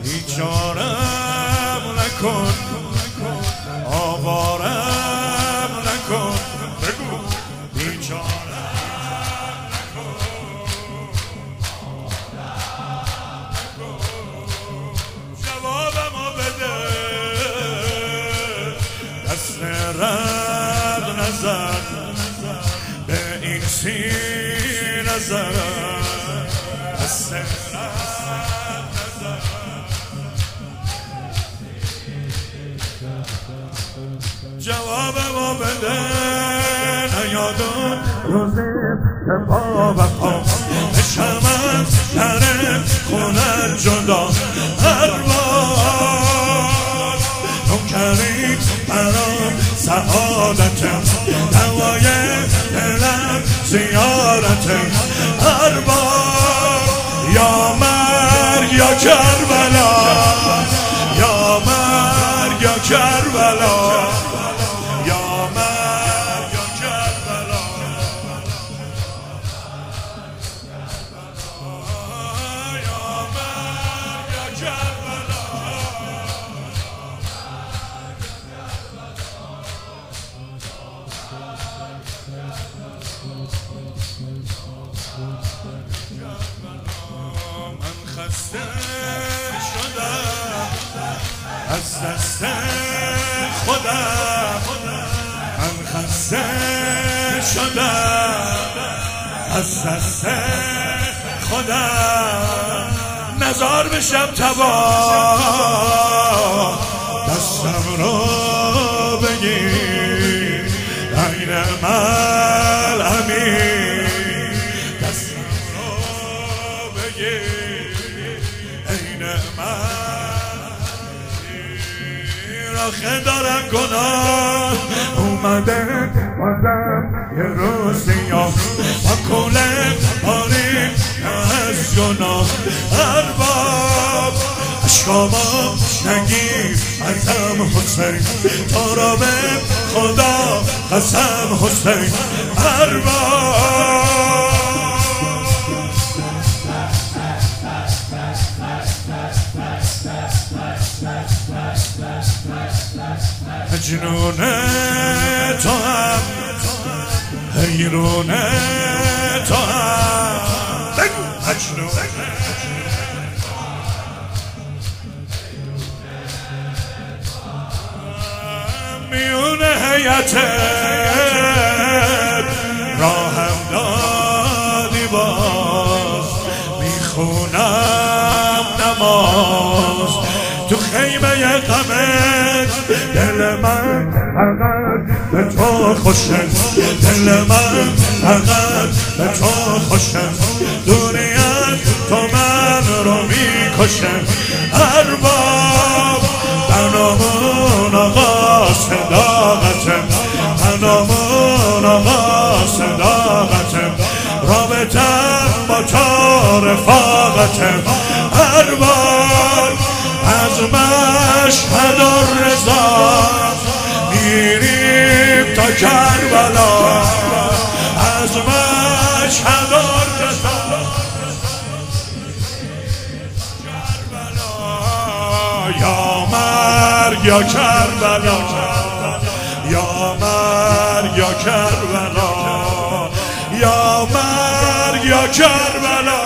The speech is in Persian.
بیچارم نکن، آوارم نکن، بگو بیچارم نکن، جوابمو بده. دست رد نزن به این سینه زدن، دست رد نزن. جوابمو بده. نیادون روزی که با وفا بشم از در خونت جدا، هر بار تو کردی برام سعادتم، دوای دلم زیارتم، هر بار یا مرگ یا کربلا، یا مرگ یا کربلا، یا مرگ یا کربلا، یا مرگ یا کربلا. من خسته شدم از دست خودم، من خسته شدم از دست خودم، نزار بشم تبا، دستم رو بگیر عین ملعمی، دستم رو بگیر عین ملعمی. آخه دارم گناه اومده بازم یه روز سیاه، با کلم باریم از گناه، ارباب اشکاما نگیر ازم حسین، تو را به خدا قسم حسین، ارباب مجنون تو هم حیرون تو هم، بگو مجنون میون حیات راهم دادی، باز میخونم نماز تو خیمه غمت، دل من فقط به تو خوشه، دل من فقط به تو خوشه، دوری از تو من رو میکشه، ارباب بنامون آقا صداقتم، بنامون آقا صداقتم، رابطم با تو رفاقتم، ارباب از مشهد و رضا میریم تا کربلا، از مشهد و رضا کربلا، یا مرگ یا کربلا، یا مرگ یا کربلا، یا مرگ یا کربلا.